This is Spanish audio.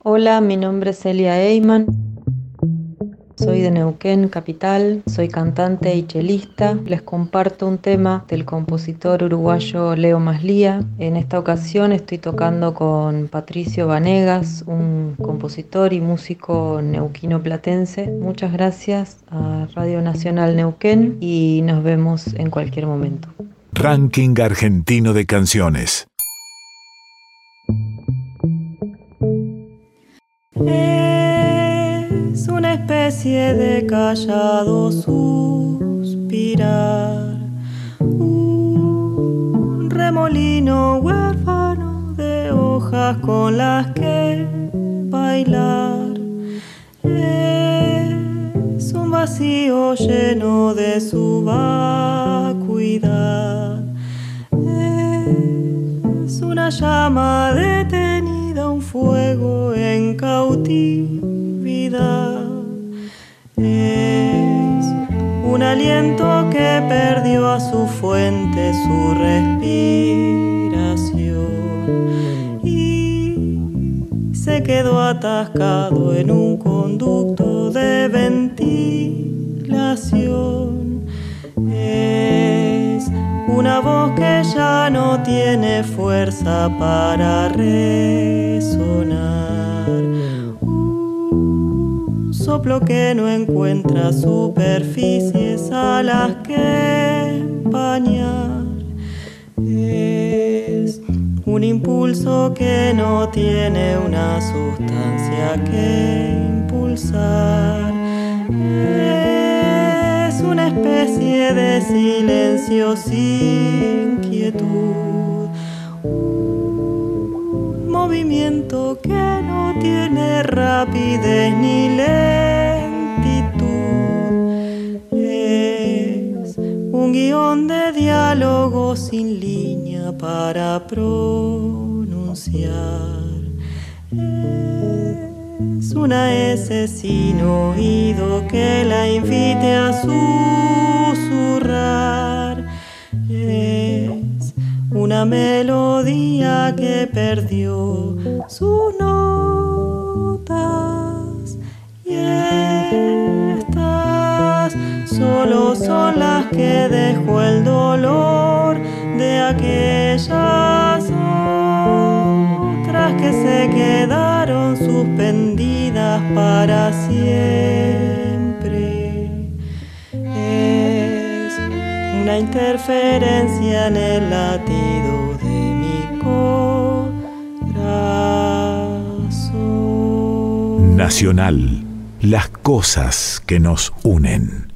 Hola, mi nombre es Celia Eyman, soy de Neuquén, capital, soy cantante y chelista. Les comparto un tema del compositor uruguayo Leo Maslía. En esta ocasión estoy tocando con Patricio Vanegas, un compositor y músico neuquino platense. Muchas gracias a Radio Nacional Neuquén y nos vemos en cualquier momento. Ranking argentino de canciones. Es una especie de callado suspirar, un remolino huérfano de hojas con las que bailar. Es un vacío lleno de su vacuidad. Es una llama detenida, un fuego en cautividad. Es un aliento que perdió a su fuente, su respiración, y se quedó atascado en un conducto de ventilación. Es una voz que ya no tiene fuerza para resonar, un soplo que no encuentra superficies a las que empañar. Es un impulso que no tiene una sustancia que impulsar. Es una especie de silencio sin quietud, un movimiento que no tiene rapidez ni lentitud. Es un guión de diálogo sin línea para pronunciar. Es una S sin oído que la invite a susurrar. Es una melodía que perdió sus notas, y estas solo son las que dejó el dolor de aquellas otras que se quedaron suspendidas para siempre. Es una interferencia en el latido de mi corazón. Nacional. Las cosas que nos unen.